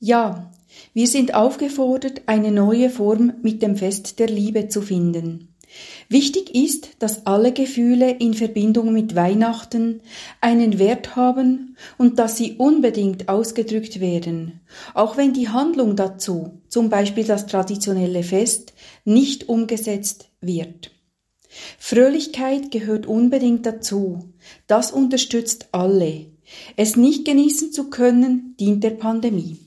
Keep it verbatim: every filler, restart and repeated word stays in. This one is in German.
Ja, wir sind aufgefordert, eine neue Form mit dem Fest der Liebe zu finden. Wichtig ist, dass alle Gefühle in Verbindung mit Weihnachten einen Wert haben und dass sie unbedingt ausgedrückt werden, auch wenn die Handlung dazu, zum Beispiel das traditionelle Fest, nicht umgesetzt wird. Fröhlichkeit gehört unbedingt dazu. Das unterstützt alle. Es nicht genießen zu können, dient der Pandemie.